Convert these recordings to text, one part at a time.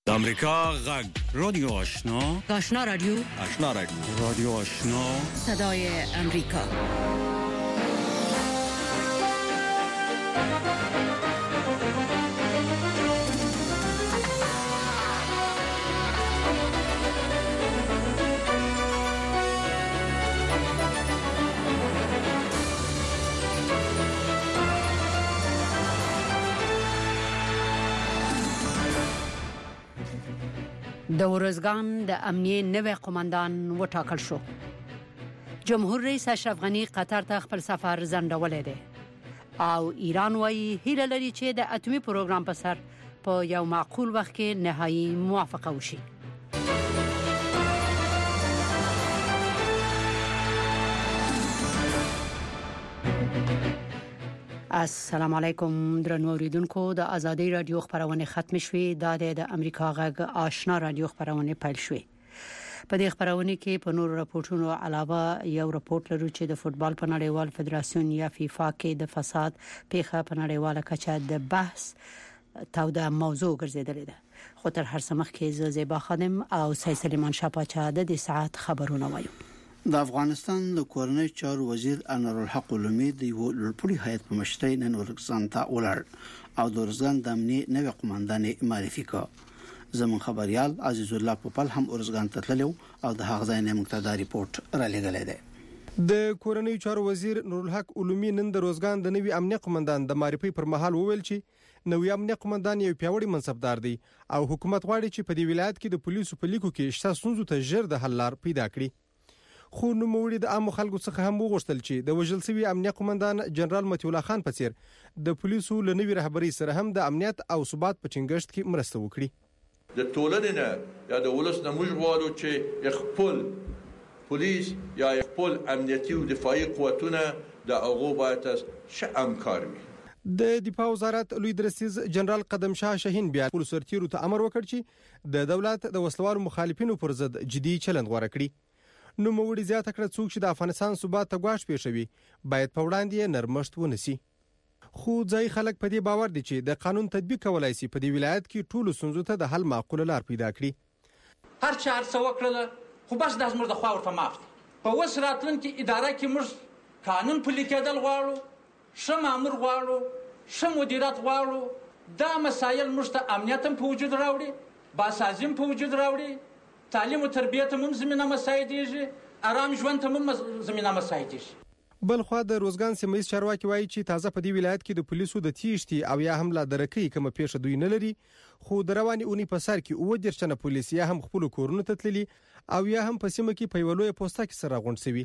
امریکا غږ رادیو آشنا رادیو رادیو آشنا صدای امریکا. د ورزګان د امنیه نوې قومندان وټاکل شو. جمهور رئیس اشرف غنی قطر ته خپل سفر ځنډولې دی او ایران وايي هیله لري چې د اتمی پروګرام په سر په یو معقول وخت کې نهایی موافقه وشي. السلام علیکم درنو اوریدونکو، د ازادي رادیو خبرونه ختم شوې. د امریکا غږ آشنا رادیو خبرونه پیل شوې. په دې خبرونه کې په نور راپورټونو علاوه یو راپورټ لرو چې د فوتبال په نړیوال فدراسیون یا فیفا کې د فساد پیښه په نړیواله کچه د بحث توده موضوع ګرځیدلې ده. خو تر هر څه مخکې زیبا خادم او سید سلیمان شاپاچا د دې ساعت خبرونه وایو. د افغانستان د کورنۍ چارو وزیر انورالحق علومي د یو لوړپوړي هیئت په مشرۍ نن ورزګان ته ولاړ او د ورزګان د امنیه نوې قومندان معرفي کړ. زمون خبريال عزیز الله پوپل هم ورزګان ته تللو او د هغه ځای نه مقتدا ریپورت را لګلې ده. د کورنۍ چارو وزیر نورالحق علومي نن د ورزګان د نوې امنیه قومندان د معرفي پر مهال وویل چې نوې امنیه قومندان یو پیاوړی منصبدار دی او حکومت غواړي چې په دې ولایت کې د پولیسو په لیکو کې شته ستونزو ته ژر د حل لار پیدا کړي. خو نو موړي د عام خلکو څخه هم وغوښتل چې د وژل شوی امنیه قومندان جنرال متي الله خان په څیر د پولیسو لنوي رهبری سره هم د امنیت او ثبات په چنګښت کې مرسته وکړي. د ټولنې نه یا د ولس نه موږ غواړو چې خپل پولیس یا خپل امنیتي او دفاعي قوتونه د هغه باید ښه همکار وي. د دفاع وزارت لوی درسیز جنرال قدم شاه شاهین بیا پولیسو سرتیرو ته امر وکړ چې د دولت د وسلوالو مخالفینو پر ضد جدي چلند غوړه کړي. نو موړي زیاته کړه څوک چې د افغانستان ثبات ته ګواښ پیښوي باید په وړاندې نرمښت ونیسي. خو ځای خلک په دې باور دي چې د قانون تطبیق کولای شي په دې ولایت کې ټول ستونزو ته د حل معقوله لار پیدا کړي. هر چا څه وکړل خو بس د زموږ د خوا ورته معاف دي. په وس راتلونکي اداره کې موږ قانون پلي کېدل غواړو، ښه مامور غواړو، ښه مدیریت غواړو. دا مسایل موږ ته امنیت هم په وجود راوړي، باسازي هم په وجود راوړي، تعلیم او تربیت هم زمينه مساعدېږي، آرام ژوند ته هم زمينه مساعدېږي. بل خو د روزګان سیمه چارواکي وایي چې تازه په دې ولایت کې د پولیسو د تیښتې او یا هم لا درکې کوم پیښه دوی نه لري، خو د رواني اونۍ په سر کې 29 پولیس یا هم خپل کورونه ته تللي او یا هم په سیمه کې په یولوې پوسټه کې سره غونډ شوي.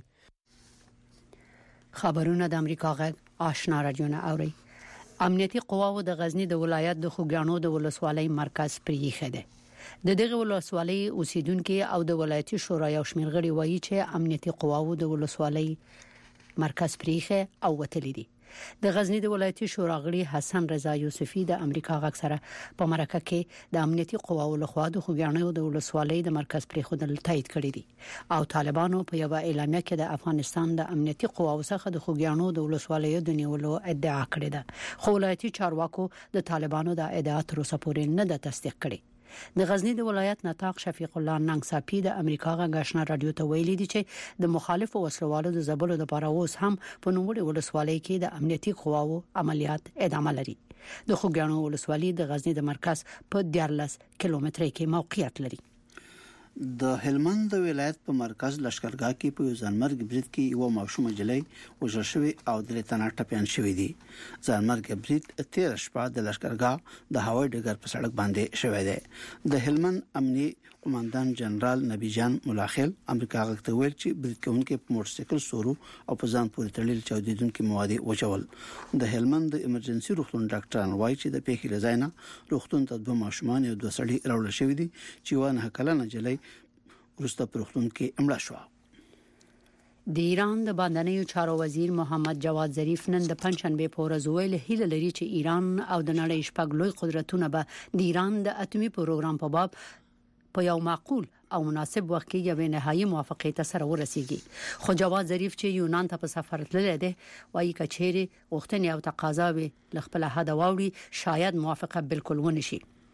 خبرونه د امریکا غږ آشنا رادیو نه اوري. امنیتي قواو د غزنی د ولایت د خوګانو د ولسوالۍ مرکز پریخه ده. د دغه ولسوالۍ اوسیدونکو او د ولایتي شورا یو شمېر غړي وایي چې امنیتي قواو د ولسوالۍ مرکز پریخه او وتلی دي. د غزنی د ولایتي شورا غړي حسن رضا یوسفی د امریکا غږ سره په مرکه کې د امنیتي قواو لخوا د خوګانو د ولسوالۍ د مرکز پریخه د تایید کړی دي او طالبانو په یو اعلامیه کې د افغانستان د امنیتي قواو څخه د خوګانو د ولسوالۍ د نیولو ادعا کړې ده. خو ولایتي چارواکو د طالبانو د ادعا تر اوسه پورې نه ده تصدیق کړې. د غزنی د ولایت نطاق شفیق الله ننګساپی د امریکا غږ آشنا رادیو ته ویلي دي چې د مخالفو وسلوالو د زبلو لپاره اوس هم په نوموړي ولسوالۍ کې د امنیتي قواو عملیات ادامه لري. د خوګانو ولسوالۍ د غزنی د مرکز په 14 کیلومتره کې موقعیت لري. د هلمند د ولایت په مرکز لشکرګاه کې په ځانمرګ برید کې یو ماشوم جلۍ وژل شوی او د تنه ټپيان شوی دی. ځانمرګ برید 13 شپه د لشکرګاه د هوایي ډګر په سړک باندې شوی دی. د هلمند امنیه قومندان جنرال نبی جان ملاخل امریکا غږ ویل چې برید کوونکي په موټر سایکل سورو او په ځان پورې تړل چاودیدونکو مواد وچول. د هلمند د امرجنسي روغتون ډاکټران وایي چې د پیښې لزاینه روغتون ته 2 ماشومان او 2 سړي راوړل شوی دي چې ونه کلنه جلۍ ورسته پروختون کې امړه شو. د ایران د باندنیو چارو وزیر محمد جواد ظریف نن د پنځشنبه په ورځ ویل هیله لري چې ایران او د نړۍ شپږ لوی قدرتونه به د ایران د اتمی پروګرام په باب په یو معقول او مناسب وخت کې یو نهایی موافقه ته سره ورسیږي. خو جواد ظریف چې یونان ته په سفر تللی دی وايي کچېری وختنی او تقاضا به خپل هدا واوړي شاید موافقه بالکل ونشي.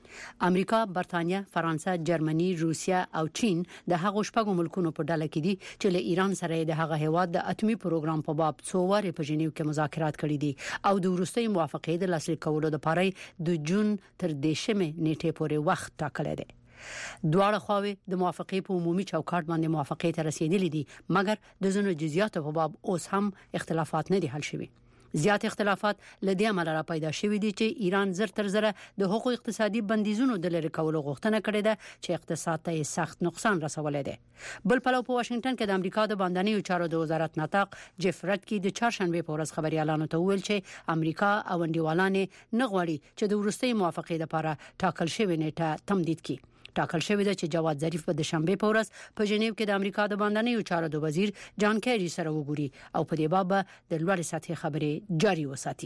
امریکا، برتانیا، فرانسه، جرمني، روسیا او چین د هغو شپږو ملکونو په ډله کې دي چې له ایران سره د هغه هیواد د اټومي پروګرام په باب څو واره په ژنیو کې مذاکرات کړي دي او د وروستي موافقې د لاسلیک کولو لپاره د جون تر 10 نیټې پورې وخت ټاکلی دی. دواړه خواوې د موافقې په عمومي چوکاټ باندې موافقې ته رسیدلې دي، مګر د ځینو جزئیاتو په باب اوس هم اختلافات نه دي حل شوي. زیات اختلافات لدې عمل را پیدا شوي دي چې ایران زر تر زره د حقوق اقتصادي بندیزونو د لری کولو غوښتنه کړې ده چې اقتصاد ته سخت نقصان رسولې ده. بل پلو په واشنگټن کې د امریکا د باندنیو چارو د وزارت ناطق جف رټکی د چهارشنبه په ورځ خبريالانو ته ویل چې امریکا او انډیوالانه نه غواړي چې د ورستۍ موافقې لپاره ټاکل شوی نیټه تمدید کړي. ټاکل شوی دی چې جواد ظریف په دوشنبه په ورځ په ژنیو کې د امریکا د باندنیو چارو د وزیر جان کیری سره وګوري او په دې باب د لوړ سطحي خبرې جاري وساتي.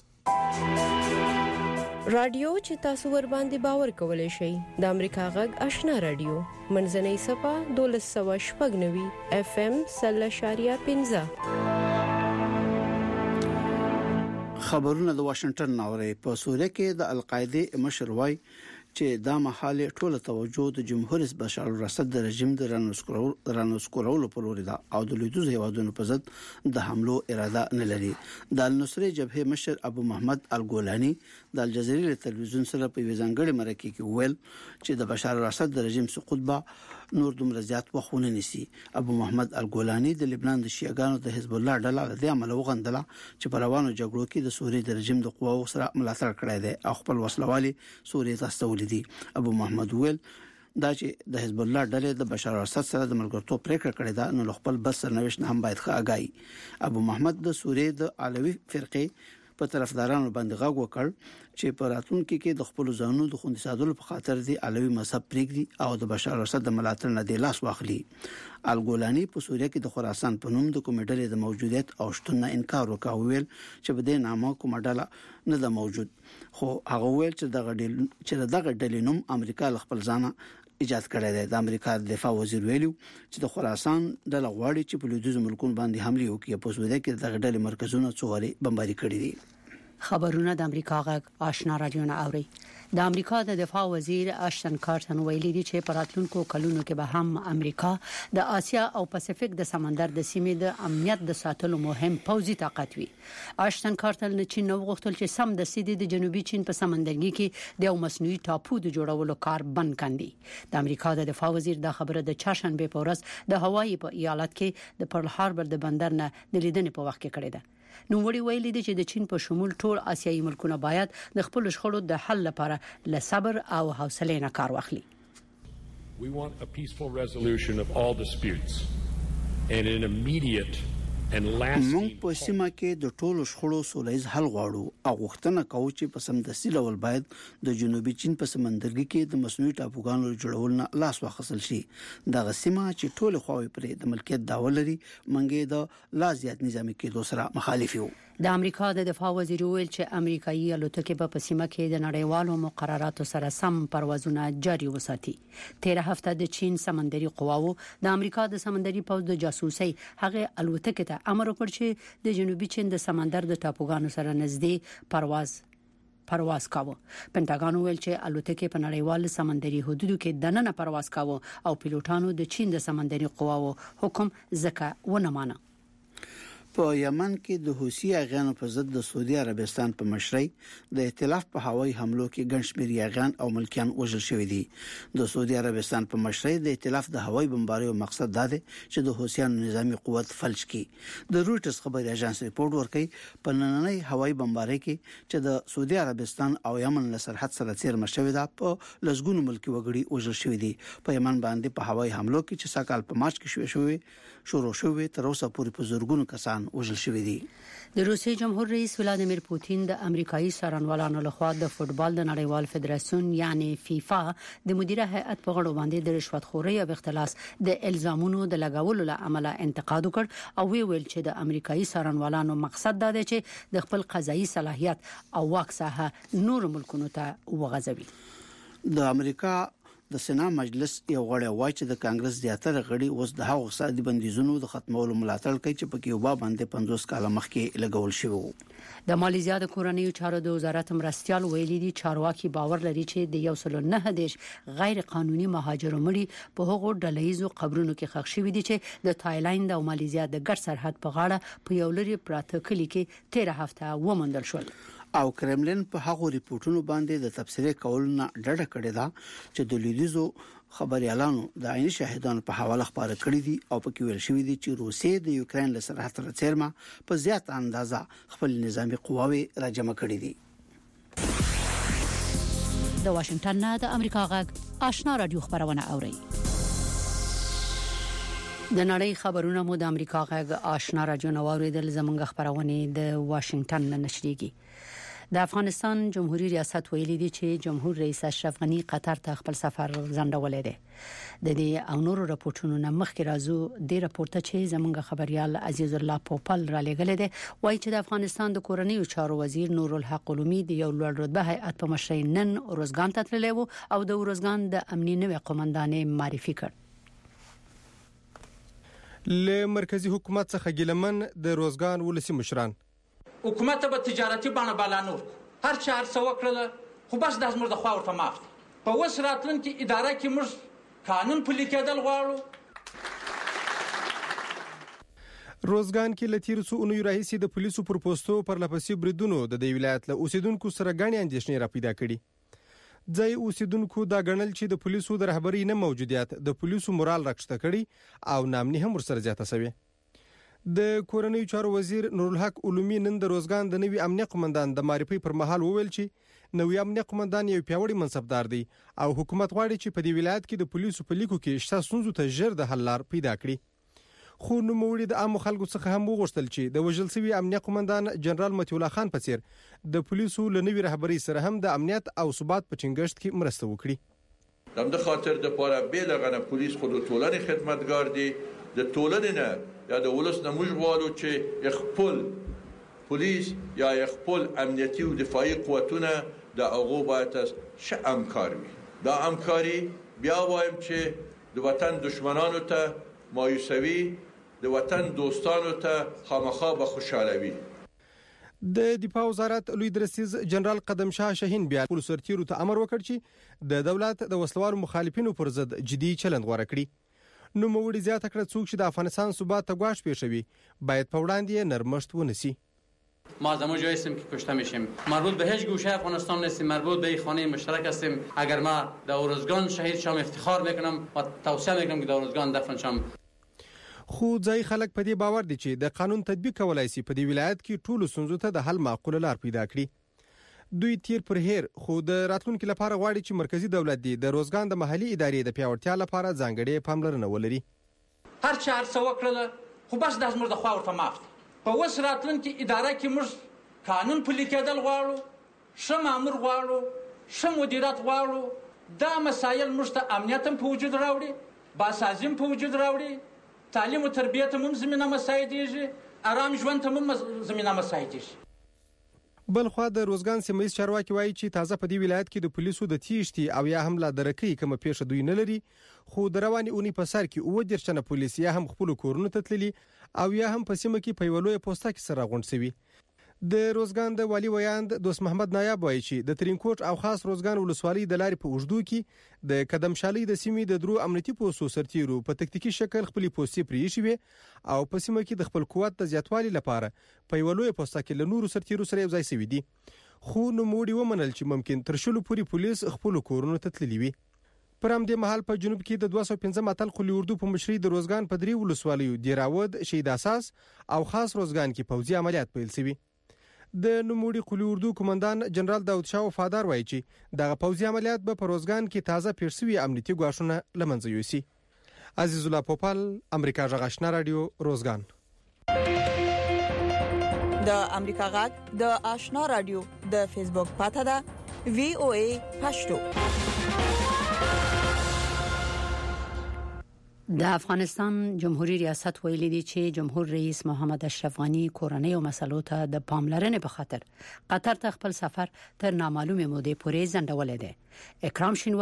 رادیو چې تاسو ور باندې باور کولای شئ د امریکا غږ آشنا رادیو منځنۍ صفه 1290 اف ام 0.15 خبرونه د واشنگټن ناوړي په سوریه کې د القاعده مشر وای چې دا محاله ټوله توجه د جمهور رئیس بشار الاسد د رژیم د رانسکورولو په لور ده او د لویدوز هیوادونو په ضد د حملو اراده نه لري. د النصره جبهه مشر ابو محمد الګولانی د الجزیره تلویزیون سره په وزنګړی مرکه کې ویل چې د بشار الاسد د رژیم سقوط به نور دومره زیات وخونه نسی. ابو محمد الګولانی د لبنان د شیعاګانو د حزب الله ډله د عمل وغندله چې په روانو جګړو کې د سوریې د رژیم د قواو سره ملاتړ کړی دی او خپل وسلوالي سوریې ته استولې دي. ابو محمد ویل دا چې د حزب الله ډلې د بشار الاسد سره د ملګرتوب پریکړه کړې ده نو خپل بس سرنوشت هم باید ښه اگای. ابو محمد د سوریې د علوي فرقې په طرفدارانو باندې غږ وکړ چې په راتلونکي کې د خپل ځانونو د خوندي ساتلو په خاطر دی علوي مذهب پریږدي او د بشار الاسد د ملاتړ نه دی لاس واخلي. الګولانی په سوریه کې د خراسان په نوم د کومې ډلې د موجودیت او شتون نه انکار وکاوه چې په دې نامه کومه ډله نه ده موجود، خو هغه ویل چې دغه ډلې نوم امریکا خپل ځانه ایجاد کړی دی. د امریکا دفاع وزیر ویلو چې د خراسان ډله غواړي چې په لویدیځ ملکونو باندې حمله وکړي. په سوریه کې دغه ډلې مرکزونه څواري بمباري کړي دي. خبرونه د امریکا غږ آشنا رادیو نه اوري. د امریکا د دفاع وزیر اشتن کارتر ویلي دی چې په راتلونکو کلونو کې به هم امریکا د آسیا او پاسفیک د سمندر د سیمې د امنیت د ساتلو مهم پوځي طاقت وي. اشتن کارتر نه چین نو غوښتل چې سم د سیدي د جنوبي چین په سمندرګي کې د یو مصنوعي ټاپو د جوړولو کار بند کړي. د امریکا د دفاع وزیر دا خبره د چهارشنبه په ورځ د هوایي په ایالت کې د پرل هاربر د بندر نه د لیدنې په وخت کې کړې ده. نو وړي ویلي دي چې د چین په شمول ټول آسیایي ملکونه باید د خپل شخړو د حل لپاره له صبر او حوصله نه کار واخلي. We want a peaceful resolution of all disputes and an immediate and lasting. موږ په سیمه کې د ټولو شخړو سولهییز حل غواړو او غوښتنه کوو چې په سمدستي ډول باید د جنوبي چین په سمندرګي کې د مصنوعي ټاپوګانو جوړول نه لاس واخیستل شي. دغه سیمه چې ټول خواوې پرې د ملکیت دعوه لري منګي د لا زیات نظامی کېدو سره مخالف یو. د امریکا د دفاع وزیر ویل چې امریکایي الوتکې په سیمه کې د نړیوالو مقرراتو سره سم پروازونه جاري وساتي. 13 هفته د چین سمندري قواوو د امریکا د سمندري پوځ د جاسوسي هغه الوتکې ته امر وکړ چې د جنوبي چین د سمندر د ټاپوګانو سره نږدې پرواز کاوه. پنټاګان ویل چې الوتکې په نړیوال سمندري حدودو کې دننه پرواز کاوه او پیلوټانو د چین د سمندري قواوو حکم ځکه ونه مانه. په یمن کې د حوثي اغیانو په ضد د سعودي عربستان په مشرۍ د ائتلاف په هوایي حملو کې ګڼ شمېر یاغان او ملکیان وژل شوي دي. د سعودي عربستان په مشرۍ د ائتلاف د هوایي بمباریو مقصد دا دی چې د حوثیانو نظامی قوت فلج کړي. د رويټرز خبري اژانس ریپورت ورکړي په نننۍ هوایي بمباری کې چې د سعودي عربستان او یمن له سرحد سره څیرمه شوې ده په لسګونو ملکی وګړي وژل شوي دي. په یمن باندې په هوایي حملو کې چې ساکال په مارچ کې شروع شوې تر اوسه پورې په زورګونو کسان وژل شوي دي. د روسي جمهور رئیس ولادیمیر پوتین د امریکایي څارنوالانو لخوا د فوتبال د نړیوال فدراسیون یعنی فیفا د مدیره هیئت په غړو باندې د رشوت خورۍ او اختلاس د الزامونو د لګولو لامل انتقاد وکړ او ویل چې د امریکایي څارنوالانو مقصد دا دی چې د خپل قضایي صلاحیت او واک ساحه نور ملکونو ته وغځوي. د امریکا د سنا مجلس یو غړی وایي چې د کانګرس زیاتره غړي اوس د هغو اقتصادي بندیزونو د ختمولو ملاتړ کوي چې په کیوبا باندې 50 کال مخکې لګول شوی وو. د مالیزیا د کورنۍ چارو د وزارت مرستيال ویلي دي چارواکي باور لري چې د 109 غیر قانوني مهاجرو مړي په هغو ډلهیزو قبرونو کې ښخ شوي دي چې د تایلند او مالیزیا د ګډ سرحد په غاړه په یو لري پراته کلی کې 13 هفته ومندل شول. او کرملین په هغو ریپورتونو باندې د تبصره کولو نه ډډه کړې ده چې د لیدیزو خبريالانو د عیني شاهدانو په حواله خبره کړې دي او په کې ویل شوی دي چې روسیې د یوکرين له سرحد سره چیرمه په زیات اندازه خپل نظامی قواوي راجمع کړې دي. د واشنگټن نه د امریکا غږ آشنا رادیو خبرونه اوري. د نړۍ خبرونه مو د امریکا غږ آشنا رادیو نو اوریدل زمونږ خبرونه د واشنگټن نه نشریږي. د افغانستان جمهوریت ریاست ویلي دی چې جمهور رئیس اشرف غنی قطر ته خپل سفر ځنډولې دی. د دې او نورو راپورټونو نه مخکې راځو د راپورته چې زمونږ خبريال عزیز الله پوپل را لګل دی وایي چې د افغانستان د کورنۍ چارو وزیر نور الحق علومي د یو لوړ رتبه هیئت په مشرۍ نن روزګان ته تللی وو او د روزګان د امنیت نوې قومندانې معرفي کړ. له مرکزی حکومت څخه ګلمن د روزګان ولسی مشران حکومت به تجارتي بڼه بالانور هر چا هر څه وکړل خو بس د زموږ د خوا ورته معاف دي. په اوس راتلونکي اداره کې موږ قانون پلي کېدل غواړو. روزګان کې لتیر څو اونۍ راهیسې د پولیسو پر پوسټو پر لپسې بریدونو د دې ولایت له اوسیدونکو سره غاڼې اندېښنې را پیدا کړي. ځای اوسیدونکو دا غنل چې د پولیسو د رهبری نه موجودیت د پولیسو مورال راکښته کړي او نامني هم ورسره زیاته شوی. د کورنۍ چارو وزیر نور الحق علومي نن د روزګان د نوي امنیت قومندان د معرفي پر مهال وویل چې نوي امنیت قومندان یو پیاوړی منصبدار دی او حکومت غواړي چې په دې ولایت کې د پولیسو په لیکو کې شته ستونزو ته ژر د حل لار پیدا کړي. خو نوموړي د عام خلکو څخه هم وغوښتل چې د وژل شوي امنیت قومندان جنرال متي الله خان په څیر د پولیسو له نوي رهبری سره هم د امنیت او ثبات په چنګښت کې مرسته وکړي. د خاطر د پاره بیلغه پولیس خود ټولنې خدمتګار دي د ټولنې نه یا د ولس نه موږ غواړو چې خپل پولیس یا خپل امنیتي او دفاعي قوتونه د هغه باید ش همکار وي. دا همکاري بیا وایم چې د وطن دشمنانو ته مایوسوي د وطن دوستانو ته خامخا به خوشاله وي. د دفاع وزارت لوی درسیز جنرال قدم شاه شاهین بیا پولیس سرتیرو ته امر وکړ چې د دولت د وسلوالو مخالفینو پر ضد جدي چلند غوړه کړي. نو موړي زیاته کړ څوک چې د افغانستان ثبات ته ګواښ پیښوي باید په وړاندې نرمښت ونیسي. ما از همون جایی هستیم که کشته میشیم، مربوط به هیچ گوشه افغانستان نیستیم، مربوط به خانه مشترک هستیم. اگر ما در روزگان شهید شم افتخار میکنم و توصیه میکنم که در روزگان دفن شم. خو ځای خلک په دې باور دي چې د قانون تطبیق کولای شي په دې ولایت کې ټولو ستونزو ته د حل معقوله لار پیدا کړي. دوی تیر پر هیر خو د راتلونکو لپاره غواړي چې مرکزی دولت دی د روزګان د محلي ادارې د پیاوړتیا لپاره ځانګړې پاملرنه ولري. هر چا هر څه وکړل خو بس د زموږ د خوا ورته معاف دي. په اوس راتلونکي اداره کې موږ قانون پلي کېدل غواړو، ښه مامور غواړو، ښه مدیریت غواړو. دا مسایل موږ ته امنیت هم په وجود راوړي، باسازي هم په وجود راوړي، تعلیم او تربیت هم زمینه مساعدېږي، آرام ژوند ته هم زمینه مساعدېږي. بل خو د روزګان سیمایي چارواکي وایي چې تازه په دې ولایت کې د پولیسو د تیښتې او یا هم لا درکې کوم پیښه دوی نه لري، خو د رواني اونۍ په سر کې 19 تنه پولیس یا هم خپل کورونو ته تللي او یا هم په سیمه کې په یو لوی پوسټه کې سره غونډ شوي. د روزګان د والی ویاند دوست محمد نایب وایي چې د ترینکوټ او خاص روزګان ولسوالۍ د لارې په اوږدو کې د قدمشالۍ د سیمې د درو امنیتي پولیسو سرتیرو په تکتیکي شکل خپل پوستې پرې شوي او په سیمه کې د خپل قوت د زیاتوالي لپاره په یو لوی پوسټه کې له نورو سرتیرو سره یو ځای شوي دي. خو نوموړي ومنل چې ممکن تر شلو پورې پولیس خپل کورونو ته تللي وي. پر همدې مهال په جنوب کې د 215 اتل قلی اردو په مشرۍ د روزګان په درې ولسوالیو دیراود، شهید اساس او خاص روزګان کې پوځي عملیات پیل شوي. د نوموړي قلی اردو قومندان جنرال داود شاه وفادار وایي چې دغه پوځي عملیات به په روزګان کې تازه پیښ شوي امنیتي ګواښونه له منځه یوسي. عزیز الله پوپل، امریکا غږ آشنا رادیو، روزګان. د امریکا غږ د آشنا رادیو د فیسبوک پاڼه ده VOA پښتو. د افغانستان جمهوریت ریاست ویلي دی چې جمهور رئیس محمد اشرف غنی کورنۍ او مسلو ته د پاملرنې په خاطر قطر ته خپل سفر تر نامعلومه مودې پورې ځنډولې ده. اکرام شینواری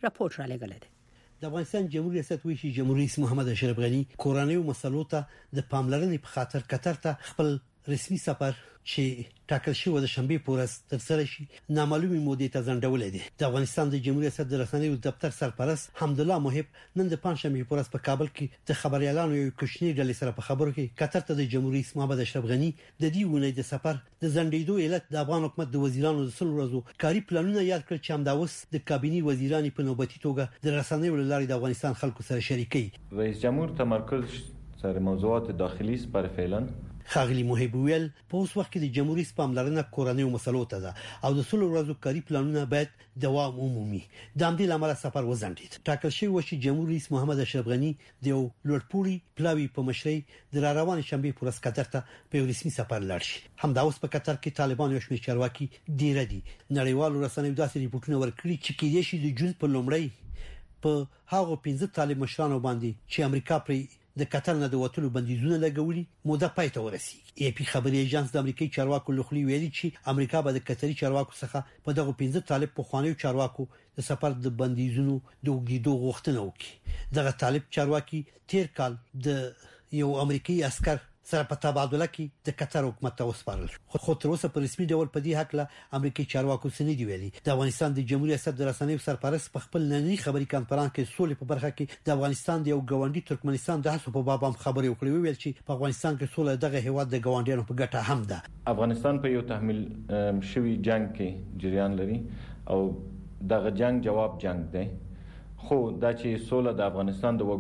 راپور را لګل دی. د افغانستان جمهوریت ریاست ویشي جمهوریت رئیس محمد اشرف غنی کورانیو مسلو ته د پاملرنې په خاطر قطر ته خپل رسمي سفر چې ټاکل شوی د شنبه پورس تر سره شي نامعلومه مودې ته ځنډول دي. د افغانستان د جمهوریت ریاست د رسنیو دفتر سرپرست حمدالله محب نن د پنځشنبه پورس په کابل کې د خبريالانو یو کوچنی ډلې سره په خبرو کې قطر ته د جمهوریت رئیس محمد اشرف غنی د دې ونې د سفر د ځنډېدو علت د افغان حکومت د وزیرانو د سلو ورځو کاري پلانونه یاد کړ چې همداوس د کابینی وزیران په نوبتي توګه د رسنیو لارې د افغانستان خلکو سره شریکي. رئیس جمهور تمرکز سر موضوعات داخلي است برای فعلا. خاغلی محب ویل په اوس وخت کې د جمهوریت پاملرنه کورانیو مسلو ته ده او د سلو ورځو کاري پلانونه باید دوام ومومي. د همدې لامل سفر وځنډید. ټاکل شوی و چې جمهوریت رئیس محمد اشرف غنی د لوړپوړي پلاوی په مشرۍ د روان شنبه پورس قطر ته په رسمي سفر لاړ شي. همدا اوس په قطر کې طالبان یو شمېر چارواکي ډیر دي. نړیوالو رسنیو داسې ریپورتونه ورکړي چې کېدې شي د جون په لومړی په هغه 15 طالب مشرانو باندې چې امریکا پر د قطر نه د وټلو بندیزونه لګولي موده پای ته ورسیږي. ای پی خبري ایجنس د امریکایي چارواکو لخوا ویلي چې امریکا به د قطري چارواکو څخه په دغه 15 طالب په خوانیو چارواکو د سفر د بندیزونو د وګړو غوښتنه وکړي. دغه طالب چارواکي تیر کال د یو امریکایي عسكر سره په تبادله کې د قطر حکومت ته وسپارل. خو تر اوسه په رسمي ډول په دې حق له امریکایي چارواکو سند دی ویلي. د افغانستان د جمهوریت ریاست د رسنیو سرپرست په خپل نننی خبري کانفرنس کې سولې په برخه کې د افغانستان د یو غونډي ترکمنستان د هڅو په باب هم خبري وکړي. ویل چې په افغانستان کې سوله دغه هیواد د غونډیانو په ګټه هم ده. افغانستان په یو تحمیل شوی جنگ کې جریان لري او دغه جنگ جواب جنگ دی. خو دا چې سوله د افغانستان د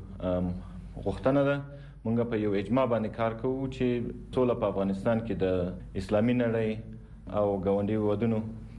وګړو غوښتنه ده. مونږ په یو اجماع باندې کار کوو چې سوله په افغانستان کې د اسلامي نړۍ او ګاونډي ودونو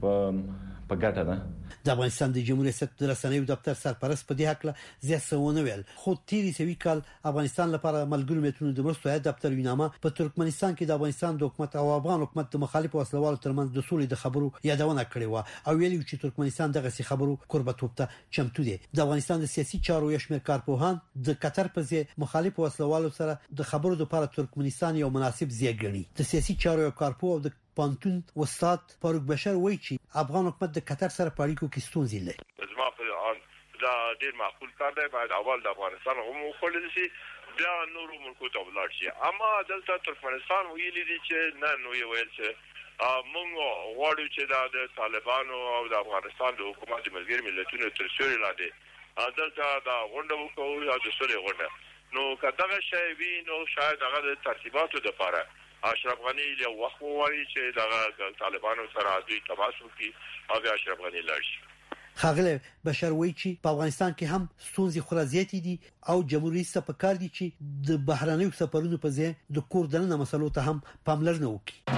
په ګټه ده. د افغانستان د جمهوریت ریاست د رسنیو دفتر سرپرست په دې حق له زیاتونه ویل. خو تیری سوي کال افغانستان لپاره ملګرو ملتونو د مرستو دفتر وینامه په ترکمنستان کې د افغانستان د حکومت او افغان حکومت د مخالف وسلوالو ترمنځ د سولې د خبرو یادونه کړې و او ویلي چې ترکمنستان دغه سي خبرو قربتوب ته چمتو دي. د افغانستان د سیاسي چارو یو شمېر کارپوهان د قطر په ځای مخالف وسلوالو سره د خبرو لپاره ترکمنستان یو مناسب ځای ګڼي. د سیاسي چارو کارپوه او د پانتون استاد فاروق بشر وایي چې افغان حکومت د قطر سره په اړیکو کې ستونزې لري. زما په دا ډیر معقول کار دی. باید اول د افغانستان هم وخلل شي بیا نورو ملکو ته ولاړ شي. اما دلته ترکمنستان ویلي دي چې نه نو یې ویل چې موږ غواړو چې د طالبانو او د افغانستان د حکومت ملګري ملتونو تر سیوري لاندې دلته دا غونډه وکړو یا د سولې غونډه. نو کله شي وی نو شاید هغه د ترتیباتو لپاره اشرف غنی له وخت وایي چې د طالبانو سره دوی تماس وکړي او بیا اشرف غنی لاړ شي. خاغله بشر وایي چې په افغانستان کې هم ستونزې خورا زیاتې دي او جمهوریت ته پکار دي چې د بهرانيو سفرونو په ځای د کور دننه مسلو ته هم پاملرنه وکړي.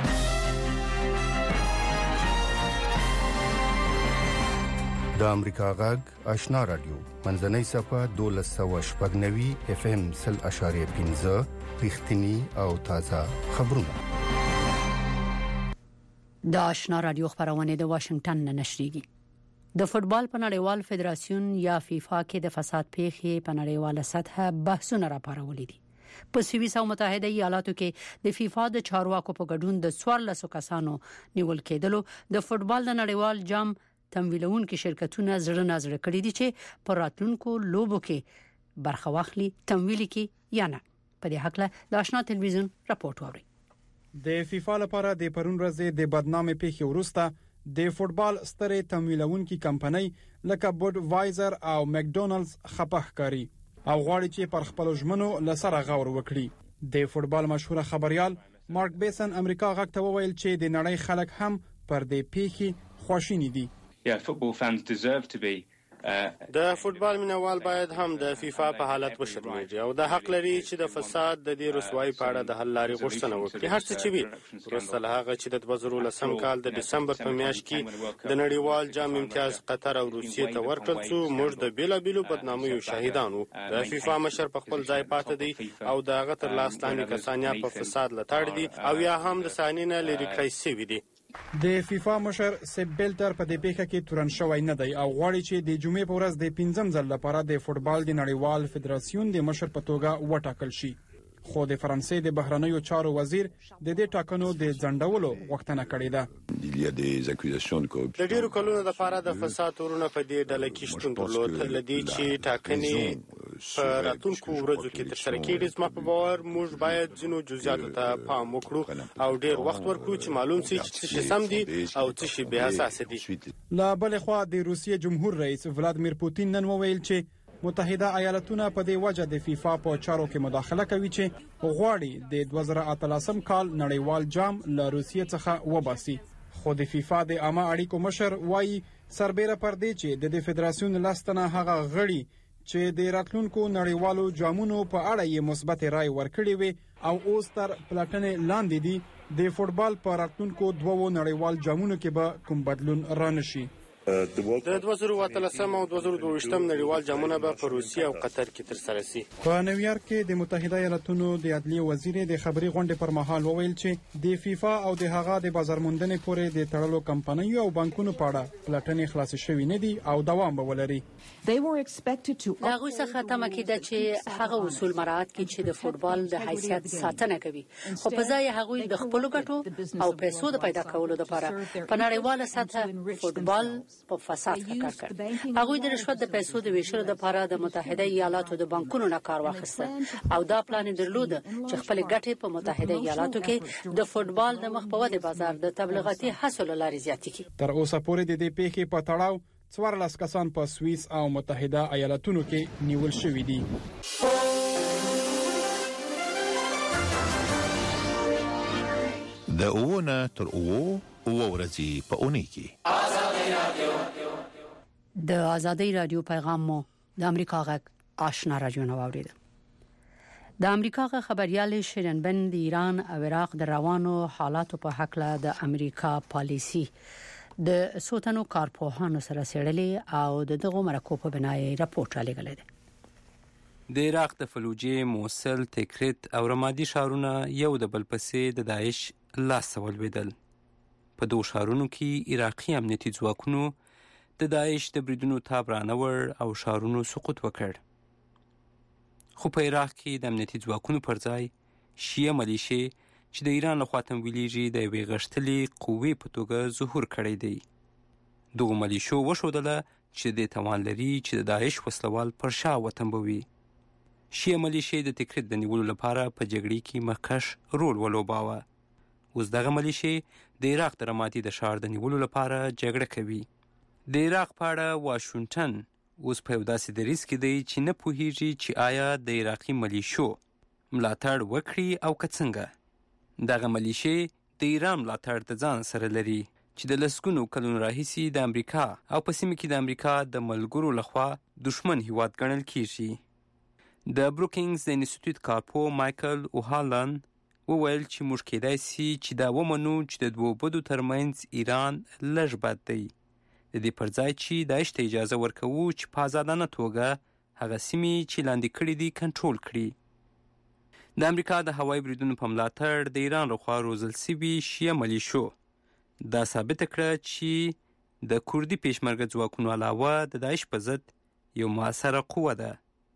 د امریکا غږ آشنا رادیو منځنۍ صفه 1290 اف ام 0.5 رښتینی او تازه خبرونه. د آشنا رادیو خبرونه د واشنگټن نه نشریږي. د فوتبال په نړیوال فدراسیون یا فیفا کې د فساد پیښې په نړیواله سطح بحثونه راپارولې دي. په سویس او متحده ایالاتو کې د فیفا د چارواکو په ګډون د 14 کسانو نیول کېدلو د فوتبال د نړیوال جام تمویلونکو شرکتونه زړه نازړه کړی دي چې په راتلونکو لوبو کې برخه واخلي تمویل کې یا نه. په دې حق له د آشنا ټلویزیون راپورټ ووري. د فیفا لپاره د پرون ورځې د بدنامي پیښې وروسته د فوتبال سترې تمویلونکو کمپنۍ لکه بوډ وایزر او مکډونالډز خپه کاری او غواړي چې پر خپل ژمنو لسره غور وکړي. د فوتبال مشهور خبريال مارک بیسن امریکا غږ ته وویل چې د نړۍ خلک هم پر دې پیښې خوشینی دي. د فوتبال مینوال باید هم د فیفا په حالت وشرمېږي او د حق لري چې د فساد د دې رسوایی په اړه د حل لارې غوښتنه وکړي. هر څه چې وي وروسته له هغه چې د 2019 کال د دسمبر په میاشت کې د نړیوال جام امتیاز قطر او روسیې ته ورکړل شو، موږ د بیلابیلو بدنامیو شاهدان وو. د فیفا مشر په خپل ځای پاتې دی او د هغه تر لاس لاندې کسان یا په فساد لټاړ دي او یا هم د سانینه لري کړی شوی دي. د فیفا مشر سیب بلټر په دې پیښه کې تورن شوی نه دی او غواړي چې د جمعې په ورځ د 15م ځل لپاره د فوتبال د نړیوال فدراسیون د مشر په توګه وټاکل شي. خو د فرانسې د بهرنیو چارو وزیر د دې ټاکنو د ځنډولو غوښتنه کړې ده. د ډیرو کلونو لپاره د فساد تورونه په دې ډله کې شتون درلود. لدې چې ټاکنې په راتلونکو ورځو کې ترسره کېږي، زما په باور موږ باید ځینو جزئیاتو ته پام وکړو او ډیر وخت ورکړو چې معلوم شي چې څه شي سم دي او څه شي بې اساسه دي. لا بلې خوا د روسیې جمهور رئیس ولادیمیر پوتین نن وویل چې متحده ایالاتونه په دې وجه د فیفا په چارو کې مداخله کوي چې غواړي د 2013 کال نړیوال جام له روسیې څخه وباسي. خو د فیفا د عامه اړیکو مشر وایي سربېره پر دې چې د فدراسیون لاستنه هغه غړي چې د راتلونکو نړیوالو جامونو په اړه یې مثبت رائے ورکړې وي او اوس تر پلټنې لاندې دي، د فوټبال په راتلونکو دوو نړیوال جامونو کې به کوم بدلون رانشي. د 2013 او 2022 نړیوال جامونه به په روسیې او قطر کې ترسره شي. په نیویارک کې د متحده ایالاتونو د عدلیې وزیر د خبري غونډې پر مهال وویل چې د فیفا او د هغه د بازار موندنې پورې د تړلو کمپنیو او بانکونو په اړه پلټنې خلاصې شوې نه دي او دوام به ولري. هغه څخه تمه کېده چې هغه اصول مراعات کړي چې د فوټبال د حیثیت ساتنه کوي، خو په ځای هغه د خپل ګټو او پیسو د پیدا کولو لپاره په نړیواله سطح فوټبال په فساد ښکار کړ. هغه د رشوت د پیسو د ویشلو لپاره د متحده ایالاتو د بانکونو نه کار واخیسته او دا پلان درلود چې خپل ګټې په متحده ایالاتو کې د فوټبال د مخ په ودې بازار د تبلیغاتي حاصل لاري زیاتې کړي. تر اوسه پورې د دې پیښې په تړاو 14 کسان په سوئیس او متحده ایالاتونو کې نیول شوي دي. د اوونه تر اوو ورځې په اونۍ کې د آزادۍ رادیو پیغام مو د امریکا غږ آشنا رادیو نو اوریدل. د امریکا غږ خبريال شیرین بن د ایران او عراق د روانو حالاتو په حق له د امریکا پالیسی د سوتنو کارپوهانو سره سړلې او دغه مرکو په بنای راپورټ را لګل دي. د عراق د فلوجې، موصل، تکریت او رمادي شهرونه یو د بل پسې د داعش لاس ولویدل. په دوه شهرونو کې عراقي امنیتي ځواکونو د داعش د بریدونو تاب رانور او شهرونو سقوط وکړ. خو په عراق کې د امنیتي ځواکونو پر ځای شیعه ملیشې چې د ایران لخوا تمویلیږي د یوې غښتلې قوې په توګه ظهور کړی دی. دغو ملیشو وښودله چې د توان لري چې د داعش وسلوال پر شا وتنبوي. شیعه ملیشې د تکریت د نیولو لپاره په جګړې کې مخکښ رول ولوباوه. اوس دغه ملیشې د عراق د رمادي د ښار د نیولو لپاره جګړه کوي. د عراق په اړه واشنګټن اوس په یو داسې دریځ کې دی چې نه پوهیږي چې آیا د عراقي ملیشو ملاتړ وکړي او که څنګه. دغه ملیشې د ایران ملاتړ د ځان سره لري چې د لسګونو کلونو راهیسې د امریکا او په سیمه کې د امریکا د ملګرو لخوا دشمن هیواد ګڼل کیږي. د بروکینګز د انسټیټیوټ کارپو مایکل اوهالن وویل چې موږ کېدای سي چې دا ومنو چې د دوو بدو ترمنځ ایران لږ بد دی، د دې پر ځای چې داعش ته اجازه ورکوو چې په ازادانه توګه هغه سیمې چې لاندې کړي دي کنټرول کړي. د امریکا د هوایي بریدونو په ملاتړ د ایران لخوا روزل سوي شیعه ملیشو دا ثابته کړه چې د کردي پېشمرګه ځواکونو علاوه د داعش په ضد یو مؤثره قوه ده.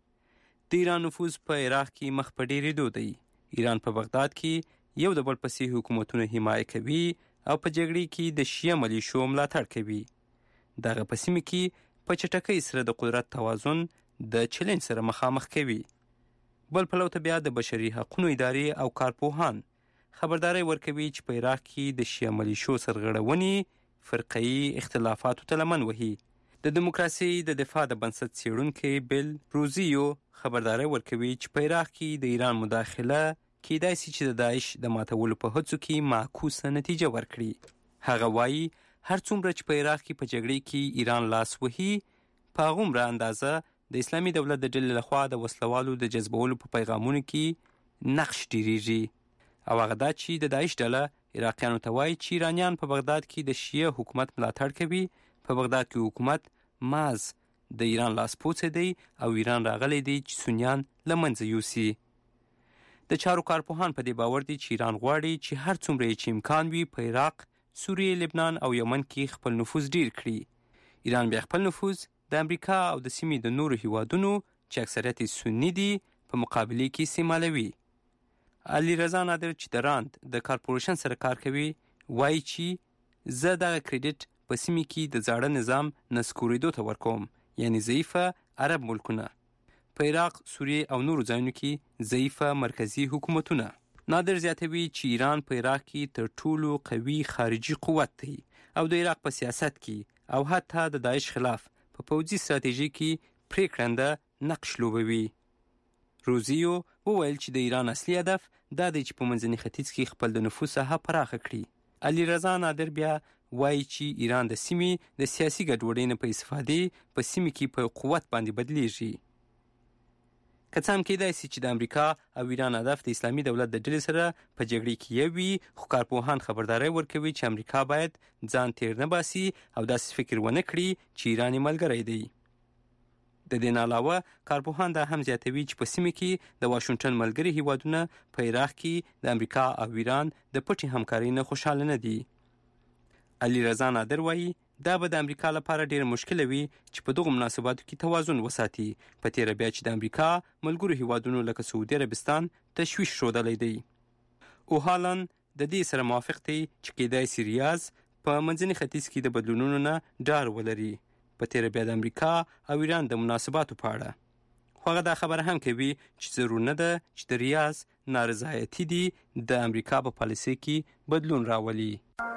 د ایران نفوذ په عراق کې مخ په ډېرېدو دی. ایران په بغداد کې یو د بل پسې حکومتونه حمایه کوي او په جګړې کې د شیعه ملیشو ملاتړ کوي. دغه په سیمه کې په چټکۍ سره د قدرت توازن د چلنج سره مخامخ کوي. بل پلو ته بیا د بشري حقوقو ادارې او کارپوهان خبرداري ورکوي چې په عراق کې د شیعه ملیشو سرغړونې فرقه‌ایي اختلافاتو ته لمن وهي. د دیموکراسي د دفاع د بنسټ څېړونکی بیل روزیو خبرداري ورکوي چې په عراق کې د ایران مداخله کېدای شي چې د داعش د ماتولو په هڅو کې معکوسه نتیجه ورکړي. هغه وایي هر څومره چې په عراق کې په جګړې کې ایران لاس وهي، په هغومره اندازه د اسلامي دولت د ډلې لخوا د وسلوالو د جذبولو په پیغامونو کې نقش ډیریږي. او هغه دا چې د داعش ډله عراقیانو ته وایي چې ایرانیان په بغداد کې د شیعه حکومت ملاتړ کوي. په بغداد کې حکومت ماز د ایران لاسپوڅی دی او ایران راغلی دی چې سنیان له منځه یوسي. د چارو کارپوهان په دې باور دي چې ایران غواړي چې هر څومره چې امکان وي په عراق، سوریې، لبنان او یمن کې خپل نفوذ ډیر کړي. ایران بیا خپل نفوذ د امریکا او د سیمې د نورو هیوادونو چې اکثریت سنی دي په مقابله کې استعمالوي. علي رضا نادر چې د راند د کارپوریشن سره کار کوي وایي چې زه دغه کریډټ په سیمه کې د زاړه نظام نسکورېدو ته ورکوم، یعنی ضعیفه عرب ملکونه په عراق، سوریه او نورو ځایونو کې ضعیفه مرکزی حکومتونه. نادر زیاتوي چې ایران په عراق کې تر ټولو قوي خارجي قوت دی او د عراق په سیاست کې او حتی د داعش خلاف په پوځي ستراتیژي کې پریکړنده نقش لوبوي. روزیو وویل چې د ایران اصلي هدف دا دی چې په منځني ختیځ کې خپل د نفوذ ساحه پراخه کړي. علي رضا نادر بیا وایي چې ایران د سیمې د سیاسي ګډوډۍ نه په استفادې په سیمه کې په قوت باندې بدلیږي. که څه هم کېدای شي چې د امریکا او ایران هدف د اسلامي دولت د ډلې سره په جګړې کې یو وي، خو کارپوهان خبرداری ورکوي چې امریکا باید ځان تیر نه باسي او داسې فکر ونه کړي چې ایران یې ملګری دی. د دې نه علاوه کارپوهان دا هم زیاتوي چې په سیمه کې د واشنګټن ملګري هیوادونه په عراق کې د امریکا او ایران د پټې همکارۍ نه خوشحاله نه دي. علي رضا نادر وایي دا به د امریکا لپاره ډېر مشکله وي چې په دغو مناسباتو کې توازن وساتي، په تیره بیا چې د امریکا ملګرو هیوادونو لکه سعودي عربستان تشویش ښودلی دی. اوهالن د دې سره موافق دی چې کېدای شي ریاض په منځني ختیځ کې د بدلونونو نه ډار ولري، په تیره بیا د امریکا او ایران د مناسباتو په اړه. خو هغه دا خبره هم کوي چې ضرور نه ده چې د ریاض نارضایتي دي د امریکا په پالیسۍ کې بدلون راولي.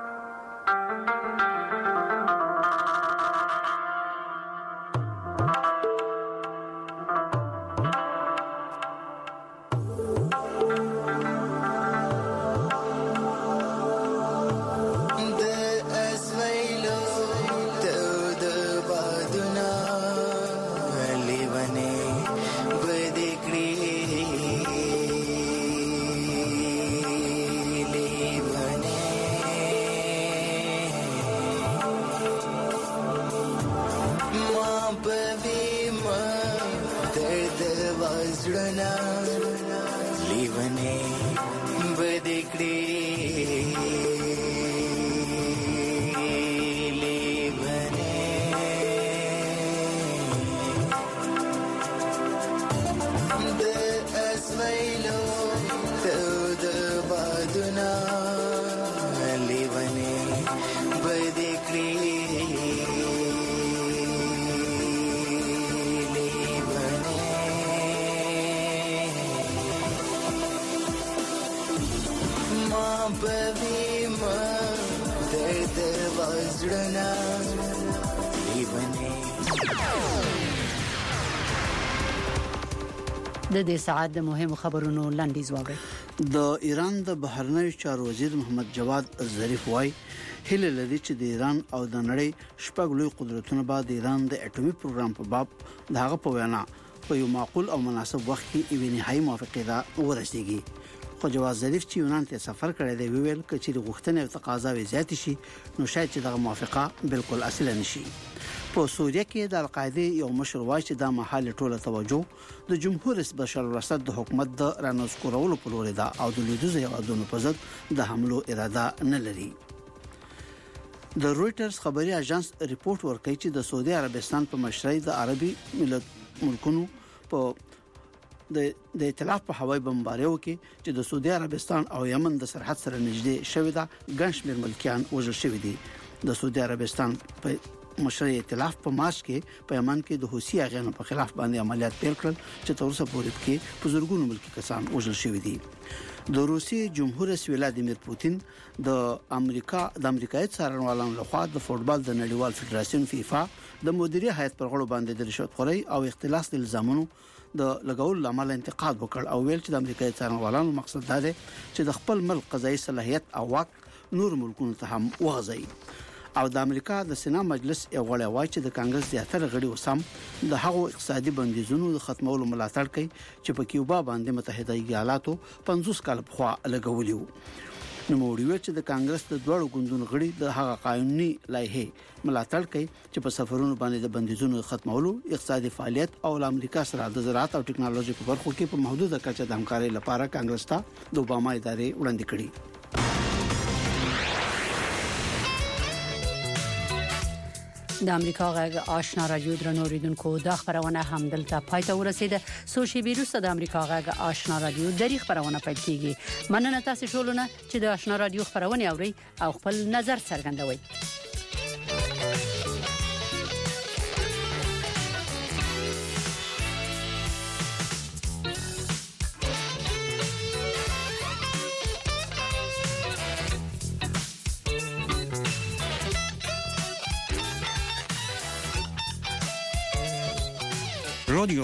د دې ساعت د مهمو خبرونو لنډیز واورئ. د ایران د بهرنیو چارو وزیر محمد جواد ظریف وایي هله لري چې د ایران او د نړۍ شپږ لوی قدرتونه بعد ایران د اټومي پروګرام په باب دغه په وینا په یو معقول او مناسب وخت کې یوه نهایی موافقه دا ورسیږي. خو جواد ظریف چې یونان ته سفر کړی دی ویل چې غوښتنې او تقاضا زیات شي نو شاید چې دغه موافقه بالکل اصل نه شي. په سوریه کې د القاعده یو مشر وایي چې د محل ټوله توجه د جمهور رئیس بشار الاسد د حکومت د رانسکورولو په لور ده او د لویدیځ هیوادونو په ضد د حملو اراده نه لري. د رويټرز خبري اژانس ریپورت ورکوي چې د سعودي عربستان په مشرۍ د عربي ملکونو په د ائتلاف په هوایي بمباریو کې چې د سعودي عربستان او یمن د سرحد سره نږدې شوی دا ګنشمیر ملکیان وژل شوی دي. د سعودي عربستان په مشرۍ ائتلاف په مارچ کې په یمن کې د حوثي اغیانو په خلاف باندې عملیات پیل کړل چې تر اوسه پورې کې په زورګونو ملکی کسان وژل شوی دي. د روسي جمهور رئیس ولادیمیر پوتین د امریکایي څارنوالانو لخوا د فوټبال د نړیوال فدراسیون فیفا د مدیریت هیئت پر غړو باندې د رشوت خورۍ او اختلاس د الزامونو د لګول لامل انتقاد وکړ او ویل چې د امریکایي څارنوالانو مقصد دا دی چې د خپل ملک قضایي صلاحیت او واک نور ملکونو ته هم وغځي. او د امریکا د سنا مجلس یو غړی وایي چې د کانګرس زیاتره غړي وسام د هغو اقتصادي بندیزونو د ختمولو ملاتړ کوي چې په کیوبا باندې متحده ایالاتو 50 کال پخوا لګولیو. نو موړي چې د کانګرس د دوړو ګوندونو غړي د هغه قانوني لایحه ملاتړ کوي چې په سفرونو باندې د بندیزونو ختمولو، اقتصادي فعالیت او امریکا سره د زراعت او ټکنالوژي په برخو کې په محدوده کچه د همکارۍ لپاره کانګرس ته د اوباما ادارې وړاندې کړي. د امریکا غږ آشنا رادیو درنوریدونکو د خبرونه هم دلته پاتې ورسیده. سوشي بیروس د امریکا غږ آشنا رادیو د خبرونه پیل کیږي. مننه تاسو شولونه چې د آشنا رادیو خبرونه اوري او خپل نظر څرګندوي. رادیو